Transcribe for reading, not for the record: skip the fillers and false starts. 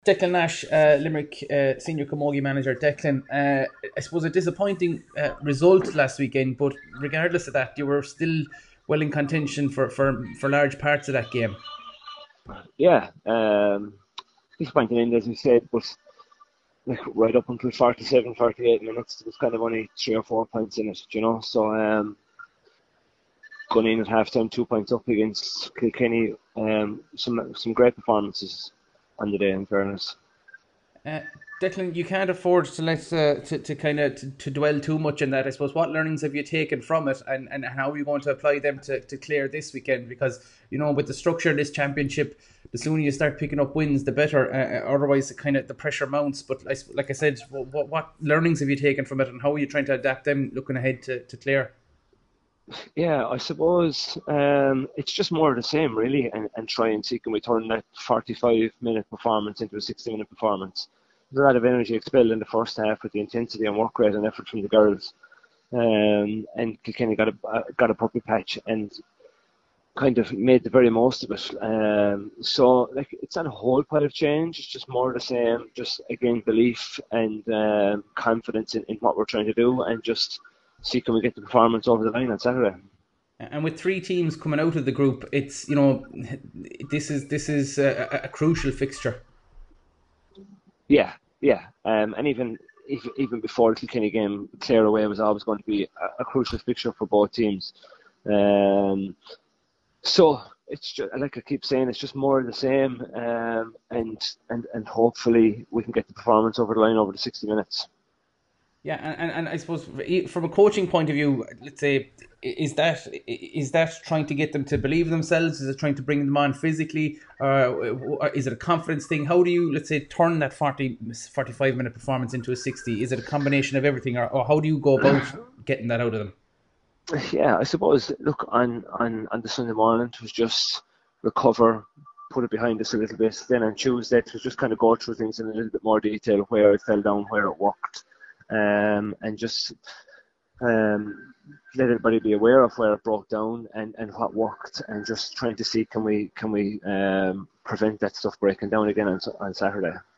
Declan Nash, Limerick senior camogie manager. Declan, I suppose a disappointing result last weekend, but regardless of that, you were still well in contention for large parts of that game. Yeah, disappointing end as we said, but like right up until 47, 48 minutes, there was kind of only 3 or 4 points in it, So going in at half time, 2 points up against Kilkenny. Some great performances on the day, in fairness. Uh, Declan, you can't afford to let to kind of to dwell too much on that. I suppose what learnings have you taken from it, and how are you going to apply them to Clare this weekend? Because with the structure of this championship, the sooner you start picking up wins, the better. Otherwise, kind of the pressure mounts. But like I said, what learnings have you taken from it, and how are you trying to adapt them looking ahead to Clare? Yeah, I suppose it's just more of the same, really, and try and see can we turn that 45-minute performance into a 60-minute performance. There's a lot of energy expelled in the first half with the intensity and work rate and effort from the girls. And Kilkenny got a puppy patch and kind of made the very most of it. So like it's not a whole pile of change. It's just more of the same. Just again belief and confidence in what we're trying to do, and just see can we get the performance over the line on Saturday. And with three teams coming out of the group, it's this is a crucial fixture. Yeah, yeah. And even before the Kilkenny game, Clare away was always going to be a crucial fixture for both teams. Um, So it's just like I keep saying, it's just more of the same, and hopefully we can get the performance over the line over the 60 minutes. Yeah, and I suppose from a coaching point of view, let's say, is that trying to get them to believe in themselves? Is it trying to bring them on physically? Or is it a confidence thing? How do you, let's say, turn that 45 minute performance into a 60? Is it a combination of everything, or how do you go about getting that out of them? Yeah, I suppose. Look, on the Sunday morning, it was just recover, put it behind us a little bit. Then on Tuesday, it was just kind of go through things in a little bit more detail, where it fell down, where it worked, and just um, let everybody be aware of where it broke down and what worked, and just trying to see can we prevent that stuff breaking down again on Saturday.